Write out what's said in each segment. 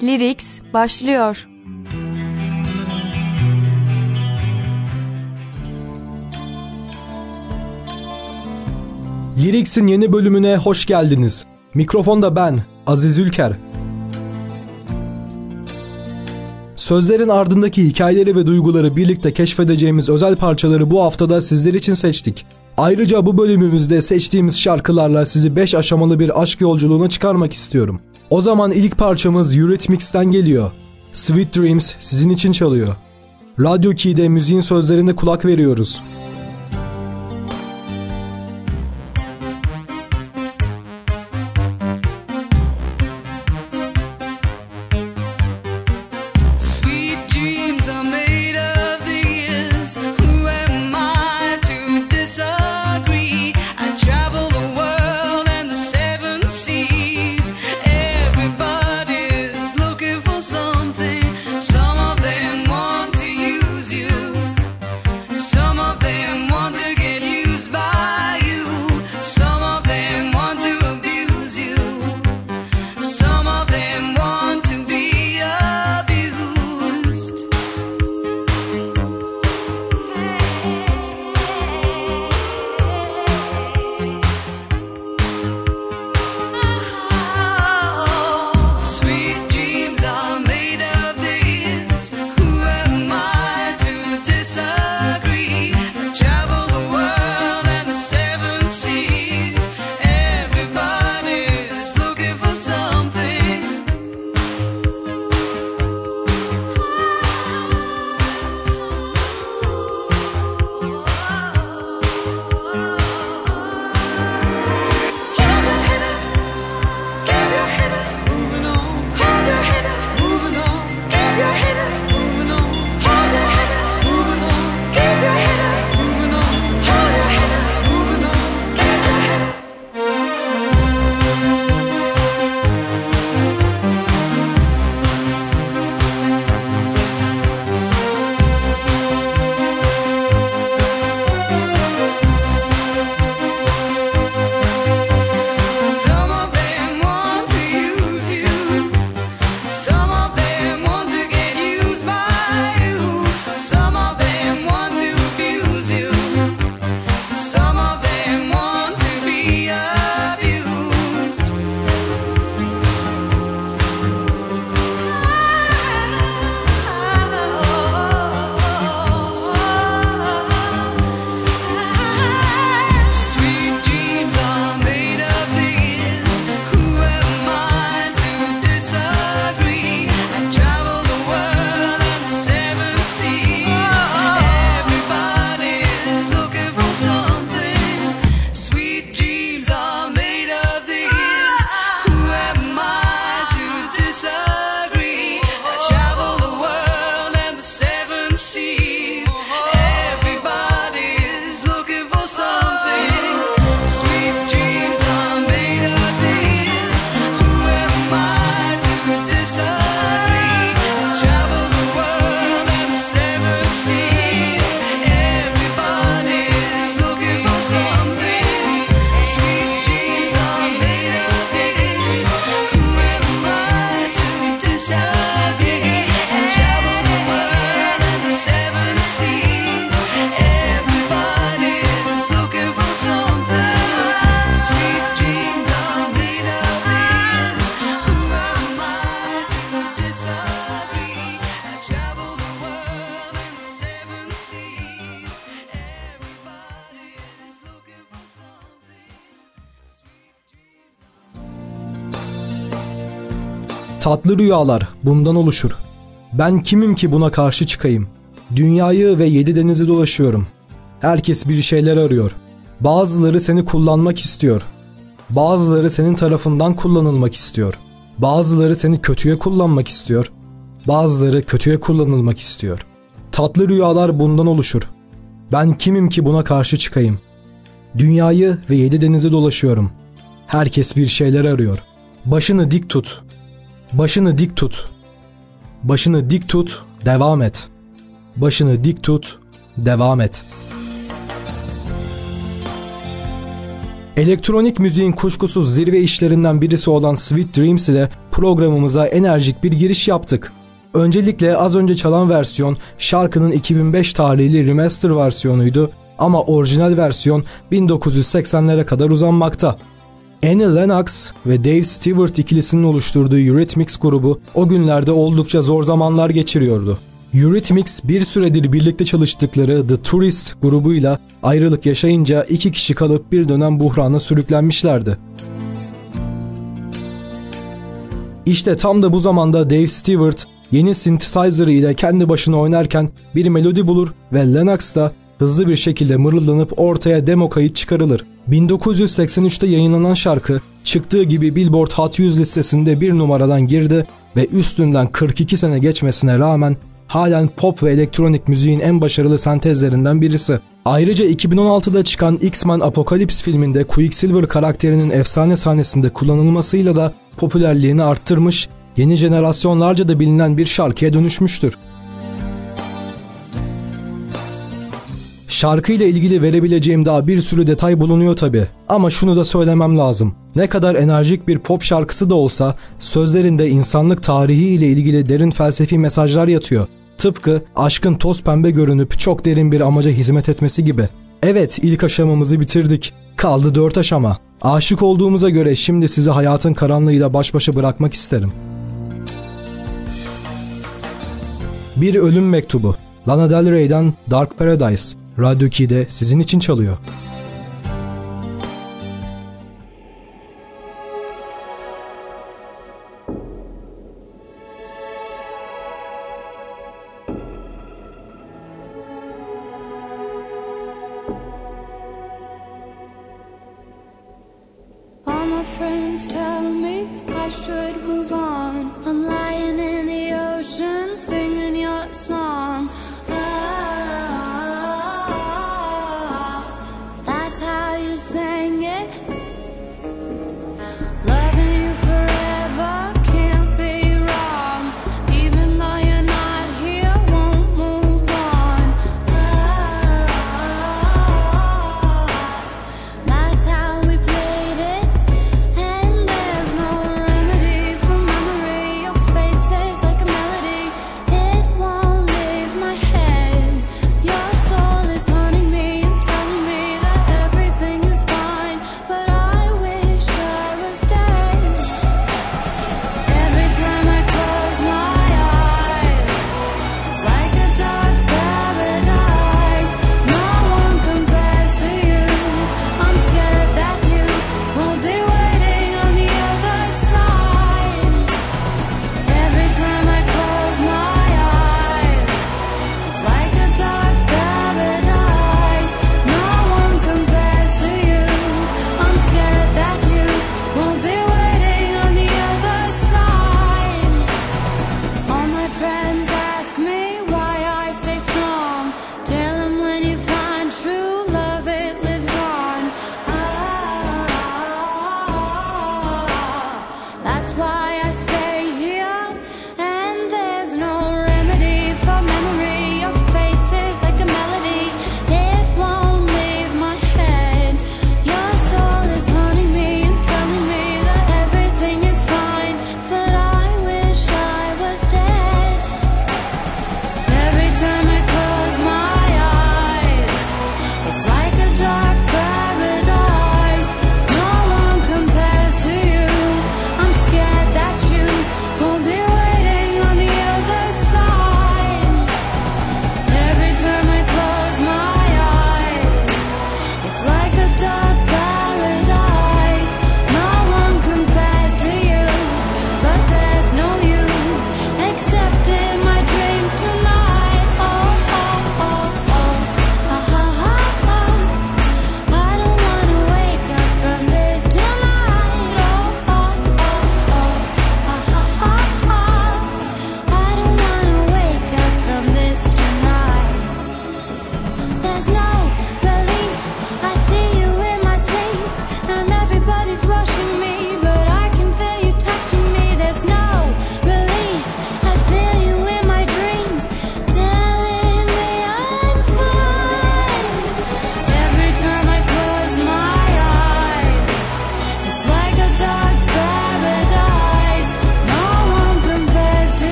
Lyrics başlıyor. Lyrics'in yeni bölümüne hoş geldiniz. Mikrofonda ben, Aziz Ülker. Sözlerin ardındaki hikayeleri ve duyguları birlikte keşfedeceğimiz özel parçaları bu haftada sizler için seçtik. Ayrıca bu bölümümüzde seçtiğimiz şarkılarla sizi 5 aşamalı bir aşk yolculuğuna çıkarmak istiyorum. O zaman ilk parçamız Eurythmics'ten geliyor. Sweet Dreams sizin için çalıyor. Radyo Key'de müziğin sözlerine kulak veriyoruz. Tatlı rüyalar bundan oluşur. Ben kimim ki buna karşı çıkayım? Dünyayı ve 7 denizi dolaşıyorum. Herkes bir şeyler arıyor. Bazıları seni kullanmak istiyor. Bazıları senin tarafından kullanılmak istiyor. Bazıları seni kötüye kullanmak istiyor. Bazıları kötüye kullanılmak istiyor. Tatlı rüyalar bundan oluşur. Ben kimim ki buna karşı çıkayım? Dünyayı ve 7 denizi dolaşıyorum. Herkes bir şeyler arıyor. Başını dik tut. Başını dik tut. Başını dik tut, devam et. Başını dik tut, devam et. Elektronik müziğin kuşkusuz zirve işlerinden birisi olan Sweet Dreams ile programımıza enerjik bir giriş yaptık. Öncelikle az önce çalan versiyon şarkının 2005 tarihli remaster versiyonuydu ama orijinal versiyon 1980'lere kadar uzanmakta. Annie Lennox ve Dave Stewart ikilisinin oluşturduğu Eurythmics grubu o günlerde oldukça zor zamanlar geçiriyordu. Eurythmics bir süredir birlikte çalıştıkları The Tourist grubuyla ayrılık yaşayınca iki kişi kalıp bir dönem buhrana sürüklenmişlerdi. İşte tam da bu zamanda Dave Stewart yeni synthesizer ile kendi başına oynarken bir melodi bulur ve Lennox da hızlı bir şekilde mırıldanıp ortaya demo kayıt çıkarılır. 1983'te yayınlanan şarkı çıktığı gibi Billboard Hot 100 listesinde bir numaradan girdi ve üstünden 42 sene geçmesine rağmen halen pop ve elektronik müziğin en başarılı sentezlerinden birisi. Ayrıca 2016'da çıkan X-Men Apocalypse filminde Quicksilver karakterinin efsane sahnesinde kullanılmasıyla da popülerliğini arttırmış, yeni jenerasyonlarca da bilinen bir şarkıya dönüşmüştür. Şarkıyla ilgili verebileceğim daha bir sürü detay bulunuyor tabi. Ama şunu da söylemem lazım. Ne kadar enerjik bir pop şarkısı da olsa sözlerinde insanlık tarihi ile ilgili derin felsefi mesajlar yatıyor. Tıpkı aşkın toz pembe görünüp çok derin bir amaca hizmet etmesi gibi. Evet, ilk aşamamızı bitirdik. Kaldı 4 aşama. Aşık olduğumuza göre şimdi sizi hayatın karanlığıyla baş başa bırakmak isterim. Bir ölüm mektubu. Lana Del Rey'den Dark Paradise. Radyo 2'de sizin için çalıyor. All my friends tell me I should move on. I'm lying in the ocean singing your song. That's how you sing it. Loving you forever can't be wrong. Even though you're not here, won't move on. That's how we played it. And there's no remedy for memory. Your face is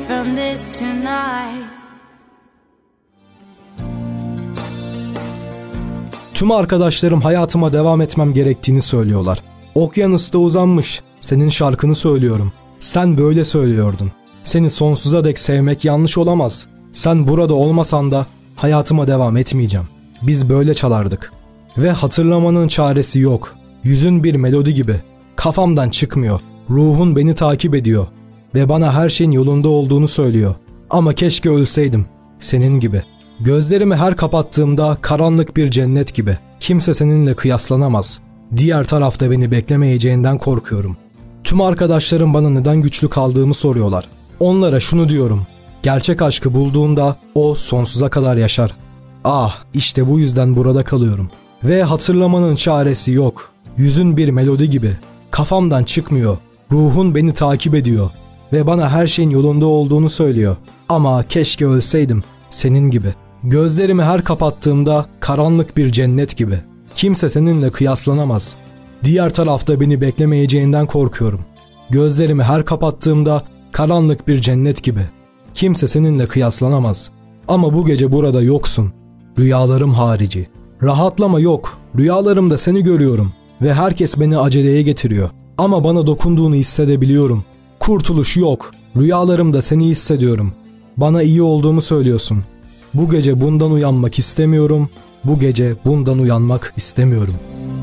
from this tonight. Tüm arkadaşlarım hayatıma devam etmem gerektiğini söylüyorlar. Okyanusta uzanmış, senin şarkını söylüyorum. Sen böyle söylüyordun. Seni sonsuza dek sevmek yanlış olamaz. Sen burada olmasan da hayatıma devam etmeyeceğim. Biz böyle çalardık. Ve hatırlamanın çaresi yok. Yüzün bir melodi gibi. Kafamdan çıkmıyor. Ruhun beni takip ediyor. Ve bana her şeyin yolunda olduğunu söylüyor. Ama keşke ölseydim. Senin gibi. Gözlerimi her kapattığımda karanlık bir cennet gibi. Kimse seninle kıyaslanamaz. Diğer tarafta beni beklemeyeceğinden korkuyorum. Tüm arkadaşlarım bana neden güçlü kaldığımı soruyorlar. Onlara şunu diyorum. Gerçek aşkı bulduğunda o sonsuza kadar yaşar. Ah, işte bu yüzden burada kalıyorum. Ve hatırlamanın çaresi yok. Yüzün bir melodi gibi. Kafamdan çıkmıyor. Ruhun beni takip ediyor. Ve bana her şeyin yolunda olduğunu söylüyor. Ama keşke ölseydim. Senin gibi. Gözlerimi her kapattığımda karanlık bir cennet gibi. Kimse seninle kıyaslanamaz. Diğer tarafta beni beklemeyeceğinden korkuyorum. Gözlerimi her kapattığımda karanlık bir cennet gibi. Kimse seninle kıyaslanamaz. Ama bu gece burada yoksun. Rüyalarım harici. Rahatlama yok. Rüyalarımda seni görüyorum. Ve herkes beni aceleye getiriyor. Ama bana dokunduğunu hissedebiliyorum. Kurtuluş yok. Rüyalarımda seni hissediyorum. Bana iyi olduğumu söylüyorsun. Bu gece bundan uyanmak istemiyorum. Bu gece bundan uyanmak istemiyorum.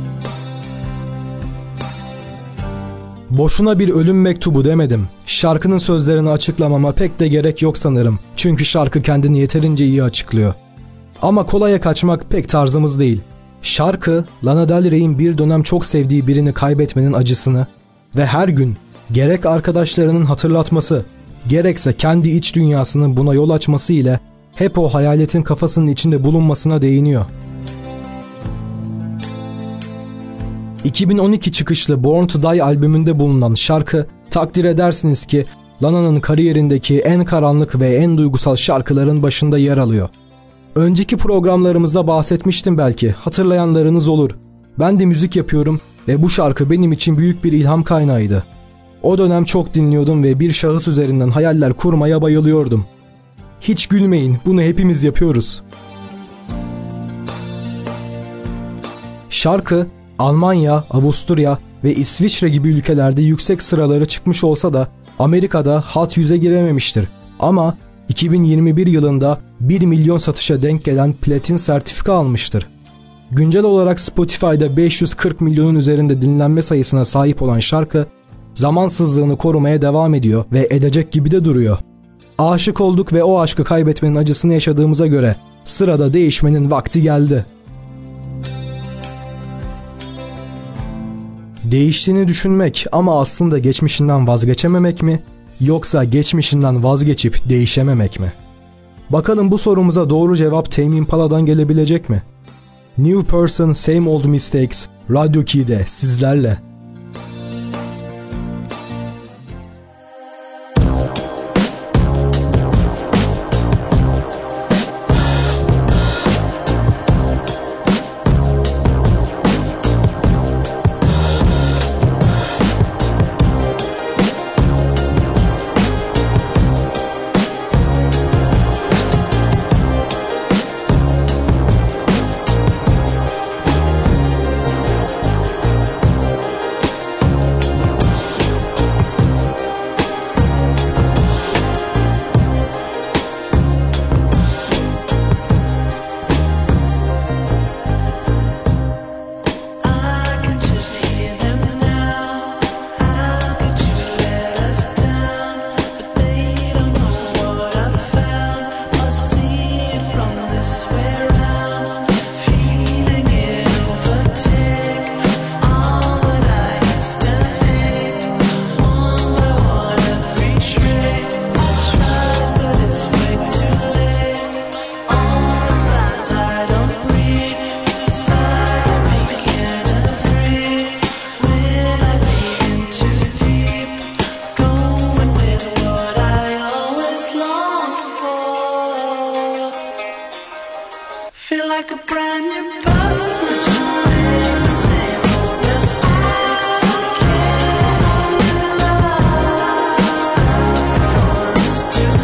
Boşuna bir ölüm mektubu demedim. Şarkının sözlerini açıklamama pek de gerek yok sanırım. Çünkü şarkı kendini yeterince iyi açıklıyor. Ama kolaya kaçmak pek tarzımız değil. Şarkı, Lana Del Rey'in bir dönem çok sevdiği birini kaybetmenin acısını ve her gün gerek arkadaşlarının hatırlatması, gerekse kendi iç dünyasının buna yol açması ile hep o hayaletin kafasının içinde bulunmasına değiniyor. 2012 çıkışlı Born to Die albümünde bulunan şarkı, takdir edersiniz ki Lana'nın kariyerindeki en karanlık ve en duygusal şarkıların başında yer alıyor. Önceki programlarımızda bahsetmiştim belki, hatırlayanlarınız olur. Ben de müzik yapıyorum ve bu şarkı benim için büyük bir ilham kaynağıydı. O dönem çok dinliyordum ve bir şahıs üzerinden hayaller kurmaya bayılıyordum. Hiç gülmeyin, bunu hepimiz yapıyoruz. Şarkı, Almanya, Avusturya ve İsviçre gibi ülkelerde yüksek sıraları çıkmış olsa da Amerika'da Hot 100'e girememiştir. Ama 2021 yılında 1 milyon satışa denk gelen platin sertifika almıştır. Güncel olarak Spotify'da 540 milyonun üzerinde dinlenme sayısına sahip olan şarkı, zamansızlığını korumaya devam ediyor ve edecek gibi de duruyor. Aşık olduk ve o aşkı kaybetmenin acısını yaşadığımıza göre sırada değişmenin vakti geldi. Değiştiğini düşünmek ama aslında geçmişinden vazgeçememek mi? Yoksa geçmişinden vazgeçip değişememek mi? Bakalım bu sorumuza doğru cevap Tame Impala'dan gelebilecek mi? New Person Same Old Mistakes Radyo Key'de sizlerle. It's too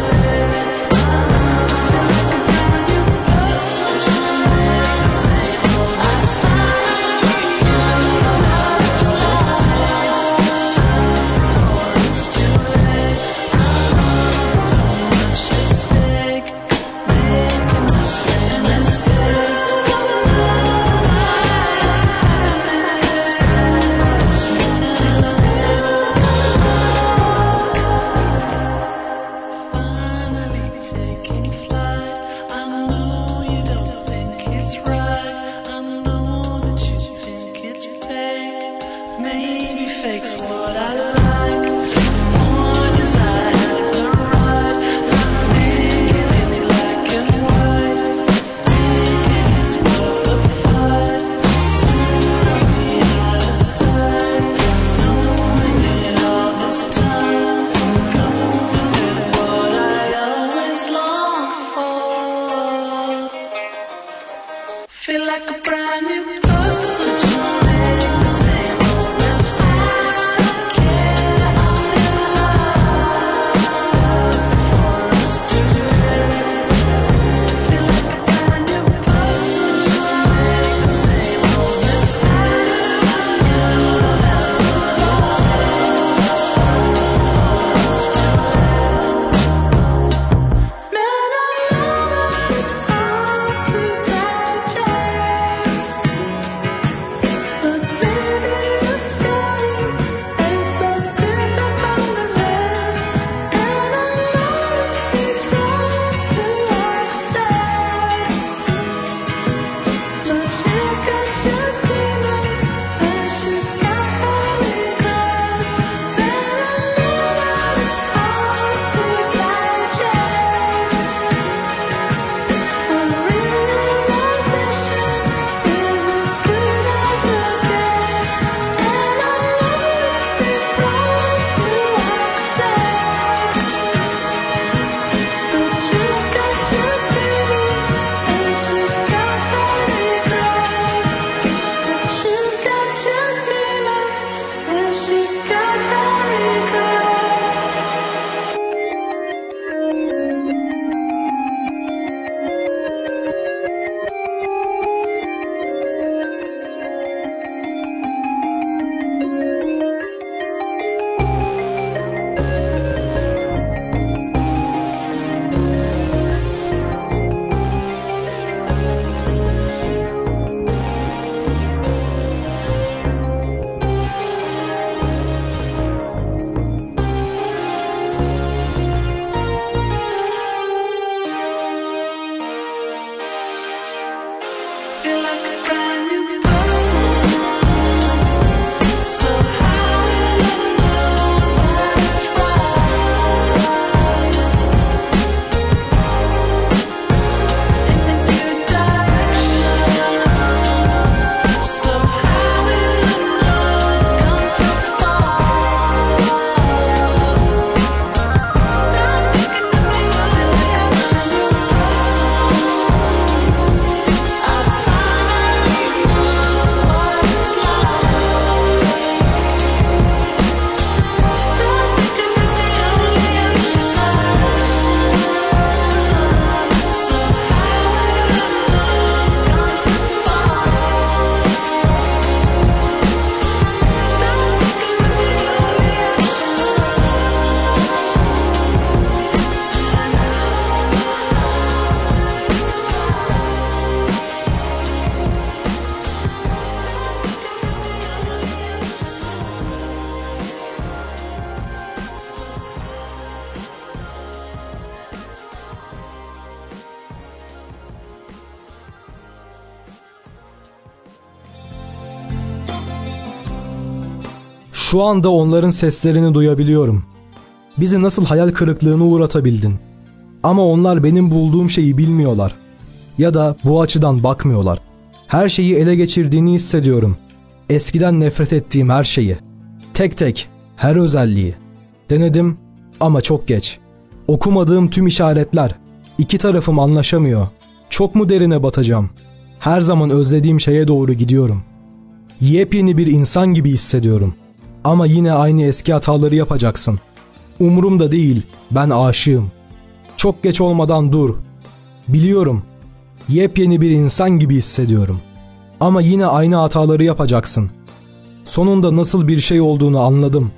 Şu anda onların seslerini duyabiliyorum. Bizi nasıl hayal kırıklığına uğratabildin? Ama onlar benim bulduğum şeyi bilmiyorlar. Ya da bu açıdan bakmıyorlar. Her şeyi ele geçirdiğini hissediyorum. Eskiden nefret ettiğim her şeyi. Tek tek, her özelliği. Denedim ama çok geç. Okumadığım tüm işaretler. İki tarafım anlaşamıyor. Çok mu derine batacağım? Her zaman özlediğim şeye doğru gidiyorum. Yepyeni bir insan gibi hissediyorum. Ama yine aynı eski hataları yapacaksın. Umurumda değil, ben aşığım. Çok geç olmadan dur. Biliyorum. Yepyeni bir insan gibi hissediyorum. Ama yine aynı hataları yapacaksın. Sonunda nasıl bir şey olduğunu anladım.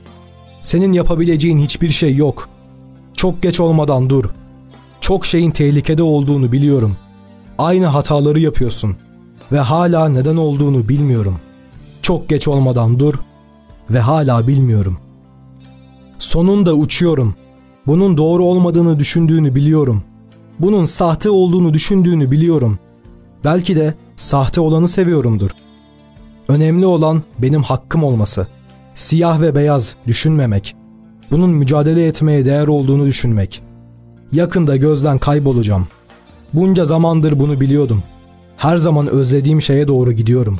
Senin yapabileceğin hiçbir şey yok. Çok geç olmadan dur. Çok şeyin tehlikede olduğunu biliyorum. Aynı hataları yapıyorsun. Ve hala neden olduğunu bilmiyorum. Çok geç olmadan dur. Ve hala bilmiyorum. Sonunda uçuyorum. Bunun doğru olmadığını düşündüğünü biliyorum. Bunun sahte olduğunu düşündüğünü biliyorum. Belki de sahte olanı seviyorumdur. Önemli olan benim hakkım olması. Siyah ve beyaz düşünmemek. Bunun mücadele etmeye değer olduğunu düşünmek. Yakında gözden kaybolacağım. Bunca zamandır bunu biliyordum. Her zaman özlediğim şeye doğru gidiyorum.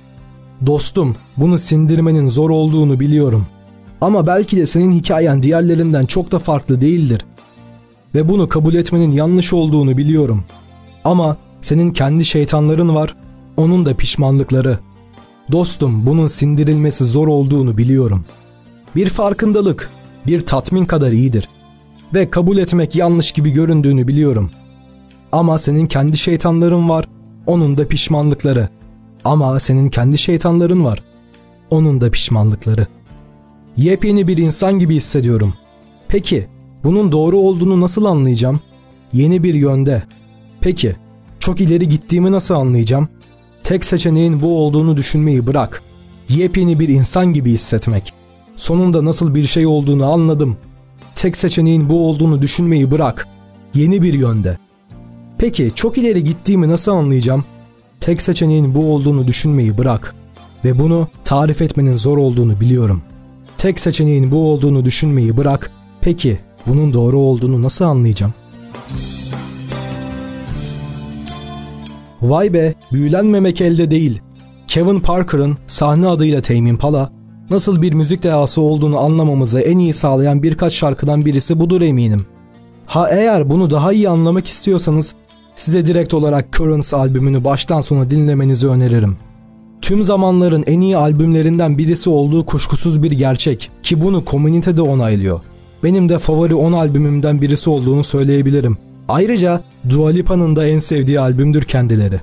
Dostum, bunu sindirmenin zor olduğunu biliyorum. Ama belki de senin hikayen diğerlerinden çok da farklı değildir. Ve bunu kabul etmenin yanlış olduğunu biliyorum. Ama senin kendi şeytanların var, onun da pişmanlıkları. Dostum, bunun sindirilmesi zor olduğunu biliyorum. Bir farkındalık, bir tatmin kadar iyidir. Ve kabul etmek yanlış gibi göründüğünü biliyorum. Ama senin kendi şeytanların var, onun da pişmanlıkları. Ama senin kendi şeytanların var, onun da pişmanlıkları. Yepyeni bir insan gibi hissediyorum. Peki, bunun doğru olduğunu nasıl anlayacağım? Yeni bir yönde. Peki, çok ileri gittiğimi nasıl anlayacağım? Tek seçeneğin bu olduğunu düşünmeyi bırak. Yepyeni bir insan gibi hissetmek. Sonunda nasıl bir şey olduğunu anladım. Tek seçeneğin bu olduğunu düşünmeyi bırak. Yeni bir yönde. Peki, çok ileri gittiğimi nasıl anlayacağım? Tek seçeneğin bu olduğunu düşünmeyi bırak. Ve bunu tarif etmenin zor olduğunu biliyorum. Tek seçeneğin bu olduğunu düşünmeyi bırak. Peki, bunun doğru olduğunu nasıl anlayacağım? Vay be, büyülenmemek elde değil. Kevin Parker'ın sahne adıyla Tame Impala, nasıl bir müzik dehası olduğunu anlamamızı en iyi sağlayan birkaç şarkıdan birisi budur eminim. Ha eğer bunu daha iyi anlamak istiyorsanız, size direkt olarak Currents albümünü baştan sona dinlemenizi öneririm. Tüm zamanların en iyi albümlerinden birisi olduğu kuşkusuz bir gerçek ki bunu komünite de onaylıyor. Benim de favori 10 albümümden birisi olduğunu söyleyebilirim. Ayrıca Dua Lipa'nın da en sevdiği albümdür kendileri.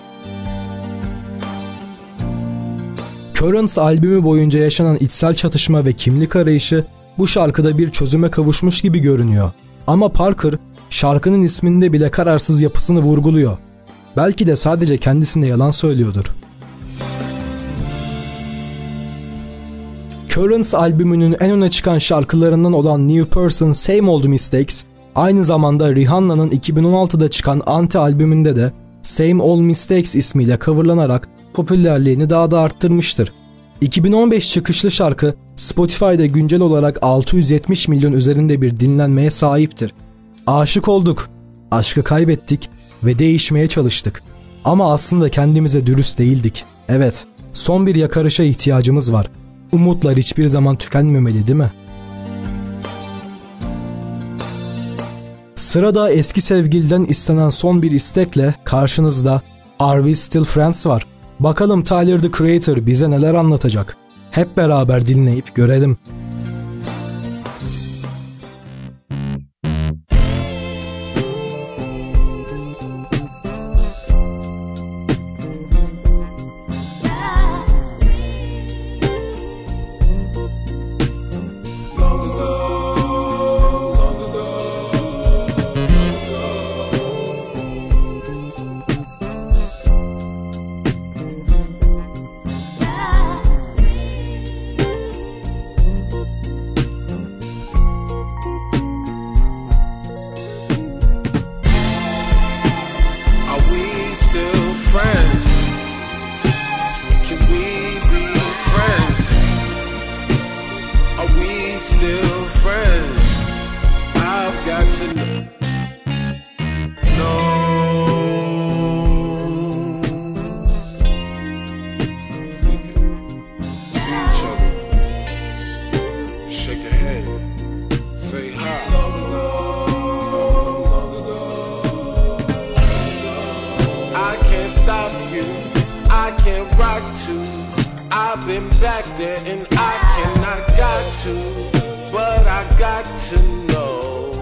Currents albümü boyunca yaşanan içsel çatışma ve kimlik arayışı bu şarkıda bir çözüme kavuşmuş gibi görünüyor. Ama Parker şarkının isminde bile kararsız yapısını vurguluyor. Belki de sadece kendisine yalan söylüyordur. Currents albümünün en öne çıkan şarkılarından olan New Person Same Old Mistakes, aynı zamanda Rihanna'nın 2016'da çıkan Anti albümünde de Same Old Mistakes ismiyle coverlanarak popülerliğini daha da arttırmıştır. 2015 çıkışlı şarkı Spotify'da güncel olarak 670 milyon üzerinde bir dinlenmeye sahiptir. Aşık olduk, aşkı kaybettik ve değişmeye çalıştık. Ama aslında kendimize dürüst değildik. Evet, son bir yakarışa ihtiyacımız var. Umutlar hiçbir zaman tükenmemeli, değil mi? Sırada eski sevgiliden istenen son bir istekle karşınızda Are We Still Friends var. Bakalım Tyler the Creator bize neler anlatacak. Hep beraber dinleyip görelim. to. I've been back there and I cannot got to, but I got to know.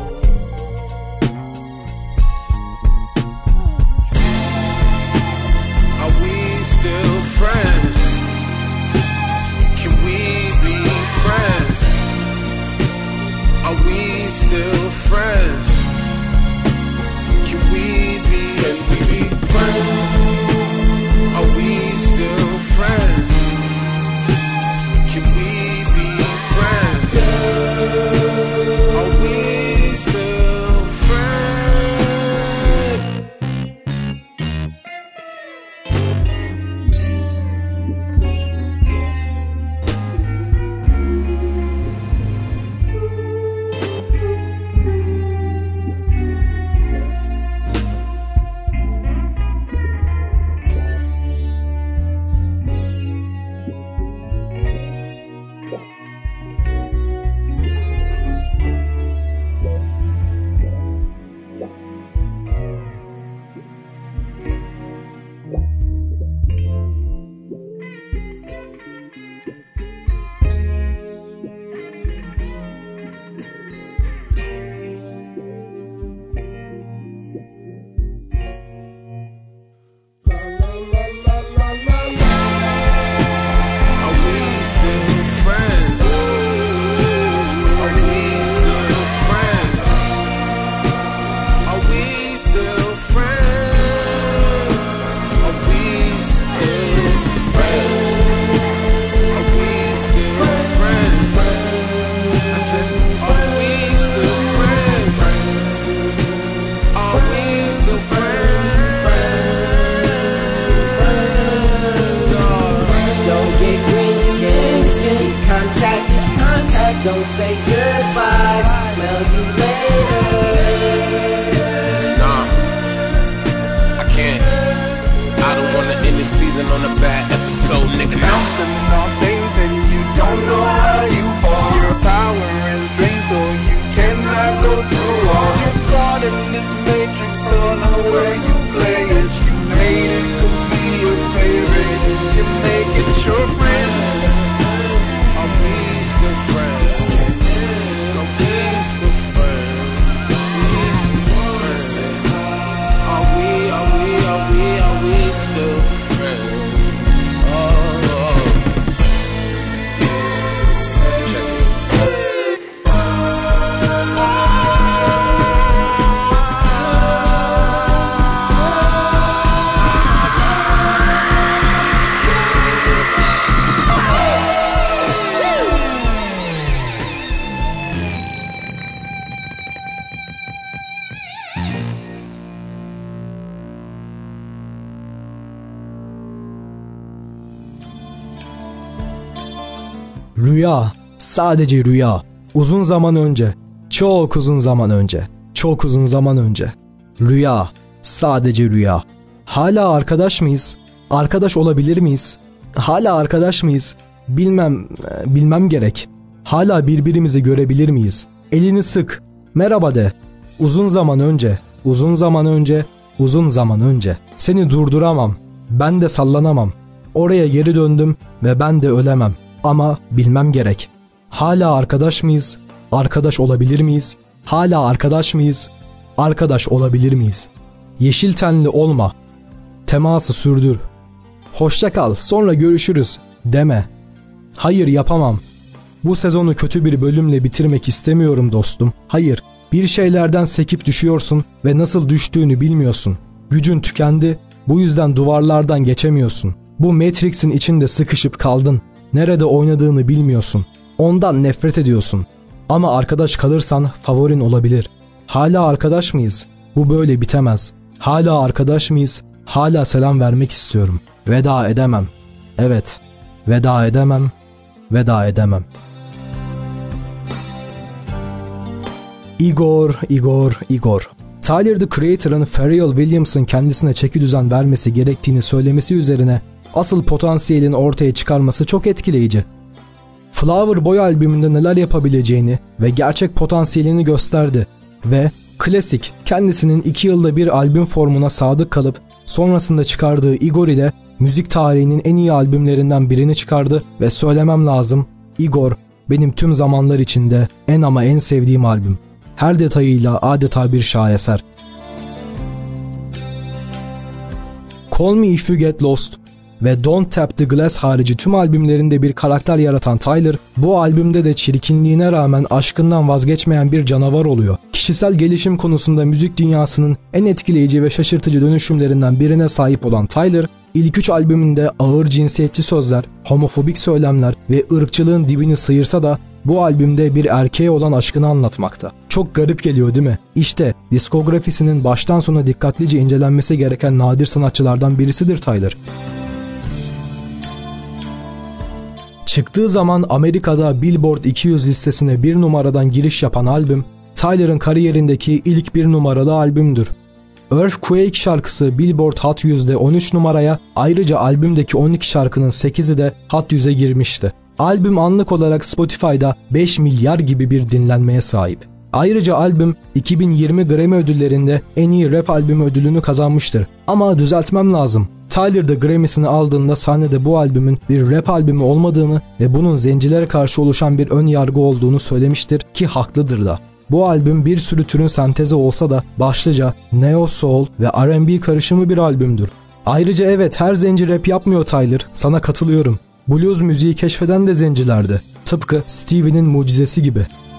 Are we still friends? Can we be friends? Are we still friends? Can we be friends? Are we still friends? Can we be friends? Are we still friends? Don't say goodbye, smell you later. Nah, I can't. I don't wanna end the season on a bad episode, nigga. Bouncing off things and you don't know how you fall. Your power and things, so you cannot go through all. You're caught in this matrix, don't know where you play it. You made it could be your favorite. You make it your friend. Are we still friends? Are we still friends? Are we still friends? Oh. Check it. Rüya, sadece rüya. Uzun zaman önce, çok uzun zaman önce, çok uzun zaman önce. Rüya, sadece rüya. Hala arkadaş mıyız? Arkadaş olabilir miyiz? Hala arkadaş mıyız? Bilmem gerek. Hala birbirimizi görebilir miyiz? Elini sık, merhaba de. Uzun zaman önce, uzun zaman önce, uzun zaman önce. Seni durduramam, ben de sallanamam. Oraya geri döndüm ve ben de ölemem. Ama bilmem gerek. Hala arkadaş mıyız? Arkadaş olabilir miyiz? Hala arkadaş mıyız? Arkadaş olabilir miyiz? Yeşil tenli olma. Teması sürdür. Hoşça kal, sonra görüşürüz deme. Hayır, yapamam. Bu sezonu kötü bir bölümle bitirmek istemiyorum dostum. Hayır, bir şeylerden sekip düşüyorsun ve nasıl düştüğünü bilmiyorsun. Gücün tükendi, bu yüzden duvarlardan geçemiyorsun. Bu Matrix'in içinde sıkışıp kaldın. Nerede oynadığını bilmiyorsun. Ondan nefret ediyorsun. Ama arkadaş kalırsan favorin olabilir. Hala arkadaş mıyız? Bu böyle bitemez. Hala arkadaş mıyız? Hala selam vermek istiyorum. Veda edemem. Evet, veda edemem. Veda edemem. Igor. Tyler the Creator'ın Pharrell Williams'ın kendisine çekidüzen vermesi gerektiğini söylemesi üzerine asıl potansiyelin ortaya çıkarması çok etkileyici. Flower Boy albümünde neler yapabileceğini ve gerçek potansiyelini gösterdi ve klasik kendisinin 2 yılda bir albüm formuna sadık kalıp sonrasında çıkardığı Igor ile müzik tarihinin en iyi albümlerinden birini çıkardı ve söylemem lazım, Igor benim tüm zamanlar içinde en ama en sevdiğim albüm. Her detayıyla adeta bir şaheser. Call Me If You Get Lost ve Don't Tap the Glass harici tüm albümlerinde bir karakter yaratan Tyler, bu albümde de çirkinliğine rağmen aşkından vazgeçmeyen bir canavar oluyor. Kişisel gelişim konusunda müzik dünyasının en etkileyici ve şaşırtıcı dönüşümlerinden birine sahip olan Tyler, ilk 3 albümünde ağır cinsiyetçi sözler, homofobik söylemler ve ırkçılığın dibini sıyırsa da bu albümde bir erkeğe olan aşkını anlatmakta. Çok garip geliyor değil mi? İşte diskografisinin baştan sona dikkatlice incelenmesi gereken nadir sanatçılardan birisidir Tyler. Çıktığı zaman Amerika'da Billboard 200 listesine 1 numaradan giriş yapan albüm, Tyler'ın kariyerindeki ilk 1 numaralı albümdür. Earthquake şarkısı Billboard Hot 100'de 13 numaraya, ayrıca albümdeki 12 şarkının 8'i de Hot 100'e girmişti. Albüm anlık olarak Spotify'da 5 milyar gibi bir dinlenmeye sahip. Ayrıca albüm 2020 Grammy ödüllerinde en iyi rap albümü ödülünü kazanmıştır. Ama düzeltmem lazım. Tyler da Grammy'sini aldığında sahnede bu albümün bir rap albümü olmadığını ve bunun zencilere karşı oluşan bir ön yargı olduğunu söylemiştir ki haklıdır da. Bu albüm bir sürü türün sentezi olsa da başlıca neo soul ve R&B karışımı bir albümdür. Ayrıca evet, her zenci rap yapmıyor Tyler, sana katılıyorum. Blues müziği keşfeden de zencilerdi. Tıpkı Stevie'nin mucizesi gibi.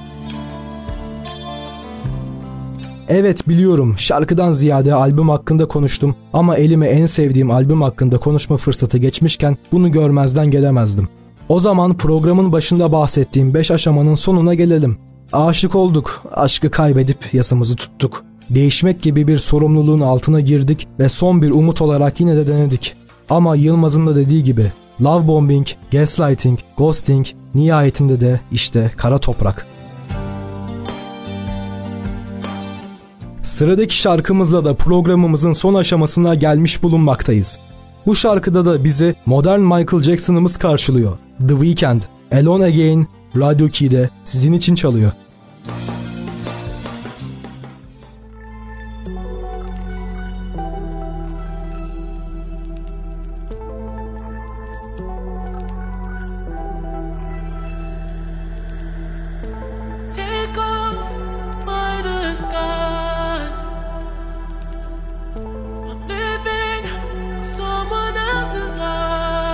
Evet biliyorum, şarkıdan ziyade albüm hakkında konuştum ama elime en sevdiğim albüm hakkında konuşma fırsatı geçmişken bunu görmezden gelemezdim. O zaman programın başında bahsettiğim 5 aşamanın sonuna gelelim. Aşık olduk, aşkı kaybedip yasamızı tuttuk. Değişmek gibi bir sorumluluğun altına girdik ve son bir umut olarak yine de denedik. Ama Yılmaz'ın da dediği gibi, love bombing, gaslighting, ghosting, nihayetinde de işte kara toprak. Sıradaki şarkımızla da programımızın son aşamasına gelmiş bulunmaktayız. Bu şarkıda da bizi modern Michael Jackson'ımız karşılıyor. The Weeknd, Alone Again, Radyo Key'de sizin için çalıyor.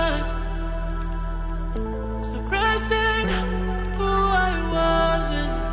Suppressing who I was and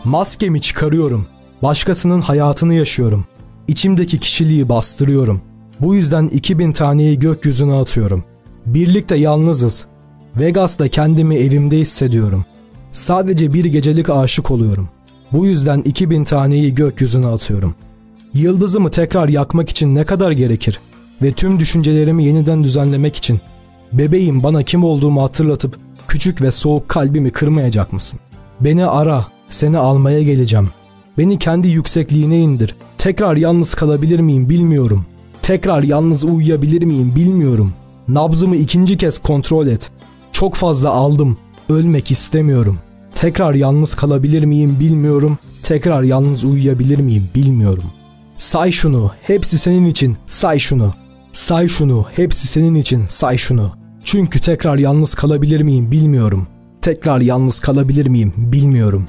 Maskemi çıkarıyorum. Başkasının hayatını yaşıyorum. İçimdeki kişiliği bastırıyorum. Bu yüzden 2000 taneyi gökyüzüne atıyorum. Birlikte yalnızız. Vegas'ta kendimi evimde hissediyorum. Sadece bir gecelik aşık oluyorum. Bu yüzden 2000 taneyi gökyüzüne atıyorum. Yıldızımı tekrar yakmak için ne kadar gerekir? Ve tüm düşüncelerimi yeniden düzenlemek için. Bebeğim, bana kim olduğumu hatırlatıp küçük ve soğuk kalbimi kırmayacak mısın? Beni ara, seni almaya geleceğim. Beni kendi yüksekliğine indir. Tekrar yalnız kalabilir miyim bilmiyorum. Tekrar yalnız uyuyabilir miyim bilmiyorum. Nabzımı ikinci kez kontrol et. Çok fazla aldım. Ölmek istemiyorum. Tekrar yalnız kalabilir miyim bilmiyorum. Tekrar yalnız uyuyabilir miyim bilmiyorum. Say şunu, hepsi senin için, say şunu. Say şunu, hepsi senin için, say şunu. Çünkü tekrar yalnız kalabilir miyim bilmiyorum. Tekrar yalnız kalabilir miyim bilmiyorum.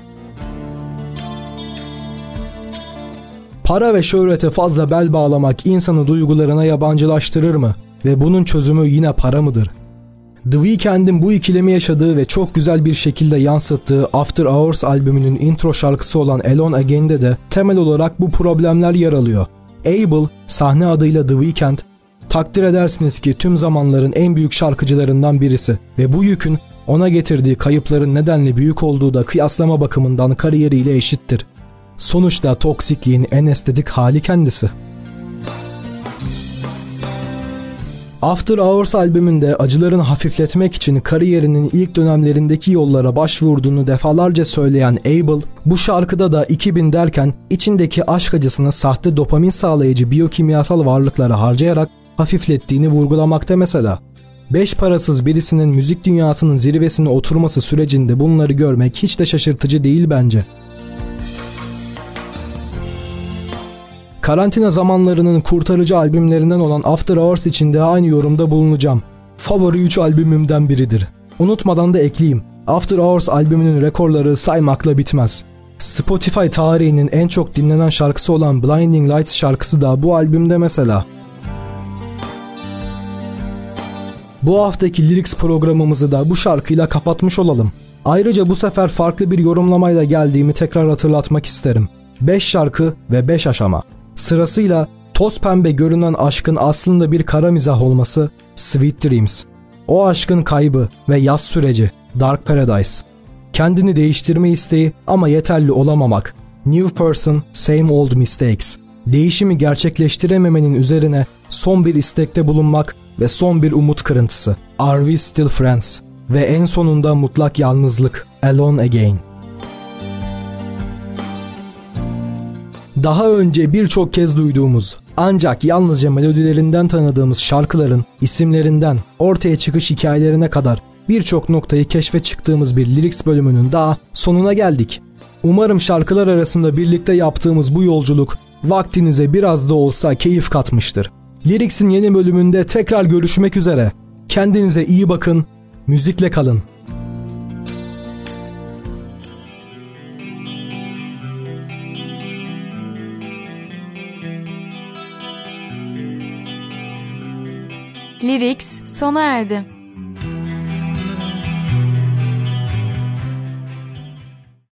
Para ve şöhrete fazla bel bağlamak insanı duygularına yabancılaştırır mı? Ve bunun çözümü yine para mıdır? The Weeknd'in bu ikilemi yaşadığı ve çok güzel bir şekilde yansıttığı After Hours albümünün intro şarkısı olan Alone Again'de de temel olarak bu problemler yer alıyor. Abel, sahne adıyla The Weeknd, takdir edersiniz ki tüm zamanların en büyük şarkıcılarından birisi ve bu yükün ona getirdiği kayıpların nedenle büyük olduğu da kıyaslama bakımından kariyeriyle eşittir. Sonuçta toksikliğin en estetik hali kendisi. After Hours albümünde acılarını hafifletmek için kariyerinin ilk dönemlerindeki yollara başvurduğunu defalarca söyleyen Abel, bu şarkıda da 2000 derken içindeki aşk acısını sahte dopamin sağlayıcı biyokimyasal varlıklara harcayarak hafiflettiğini vurgulamakta mesela. Beş parasız birisinin müzik dünyasının zirvesine oturması sürecinde bunları görmek hiç de şaşırtıcı değil bence. Karantina zamanlarının kurtarıcı albümlerinden olan After Hours için de aynı yorumda bulunacağım. Favori 3 albümümden biridir. Unutmadan da ekleyeyim. After Hours albümünün rekorları saymakla bitmez. Spotify tarihinin en çok dinlenen şarkısı olan Blinding Lights şarkısı da bu albümde mesela. Bu haftaki Lyrics programımızı da bu şarkıyla kapatmış olalım. Ayrıca bu sefer farklı bir yorumlamayla geldiğimi tekrar hatırlatmak isterim. 5 şarkı ve 5 aşama. Sırasıyla toz pembe görünen aşkın aslında bir kara mizah olması, Sweet Dreams. O aşkın kaybı ve yaz süreci, Dark Paradise. Kendini değiştirme isteği ama yeterli olamamak, New Person, Same Old Mistakes. Değişimi gerçekleştirememenin üzerine son bir istekte bulunmak ve son bir umut kırıntısı, Are We Still Friends? Ve en sonunda mutlak yalnızlık, Alone Again. Daha önce birçok kez duyduğumuz ancak yalnızca melodilerinden tanıdığımız şarkıların isimlerinden ortaya çıkış hikayelerine kadar birçok noktayı keşfe çıktığımız bir Lyrics bölümünün daha sonuna geldik. Umarım şarkılar arasında birlikte yaptığımız bu yolculuk vaktinize biraz da olsa keyif katmıştır. Lyrics'in yeni bölümünde tekrar görüşmek üzere. Kendinize iyi bakın, müzikle kalın. Lyrics sona erdi.